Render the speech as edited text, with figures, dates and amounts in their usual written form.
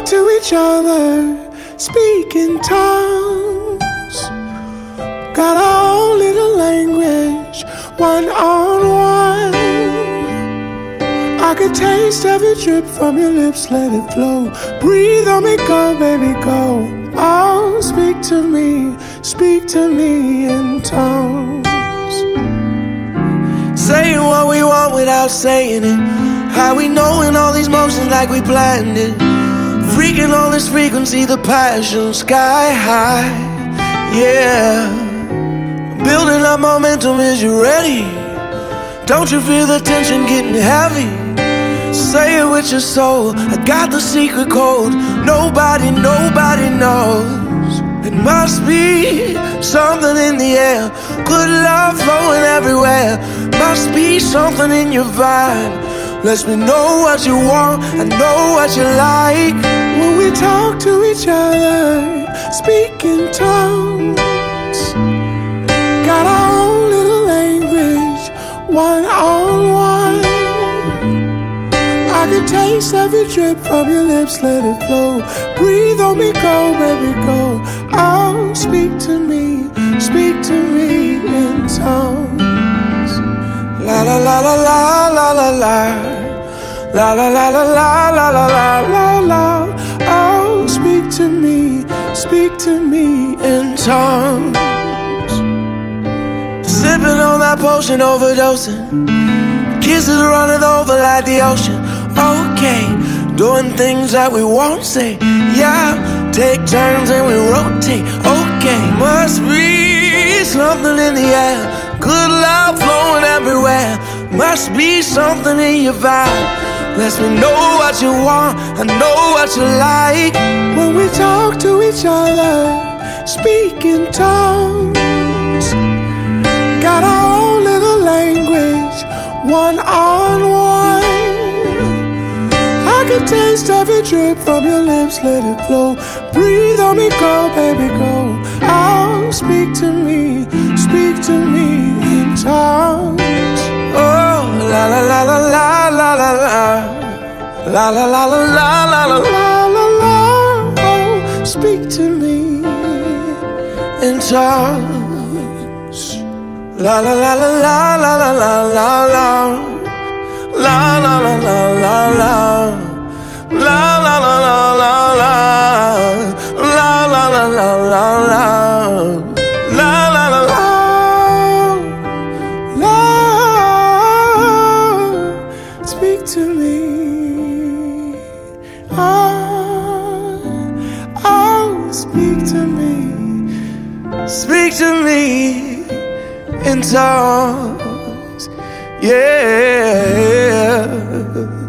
to each other, speak in tongues. Got our own little language, one on one. I could taste every drip from your lips, let it flow. Breathe on me, go, baby, go. Oh, speak to me in tongues. Saying what we want without saying it. How we knowing all these motions like we planned it. Freaking on this frequency, the passion sky high. Yeah. Building up momentum, is you ready? Don't you feel the tension getting heavy? Say it with your soul, I got the secret code. Nobody knows. It must be something in the air. Good love flowing everywhere. Must be something in your vibe. Lets me know what you want, I know what you like. When we talk to each other, speak in tongues. Got our own little language, one on one. I can taste every drip from your lips, let it flow. Breathe on me, go, baby, go. Oh, speak to me in tongues. La la la la la la la la. La la la la la la la la la la. Oh, speak to me in tongues. Sipping on that potion, overdosing. Kisses running over like the ocean. Okay, doing things that we won't say. Yeah, take turns and we rotate. Okay, must be something in the air. Good love flowing everywhere. Must be something in your vibe. Lets me know what you want, I know what you like. When we talk to each other, speak in tongues. Got our own little language, one on one. I can taste every drip from your lips, let it flow. Breathe on me, go, baby, go. Oh, speak to me in tongues. Oh, la la la la la la la la. La la la la la la la la la la. Oh, speak to me in tongues. La la la la la la la la la la. La la la la la la. La la la la la la. La la la la la la. La la la la. Speak to me. Oh, speak to me. Speak to me in tongues. Yeah.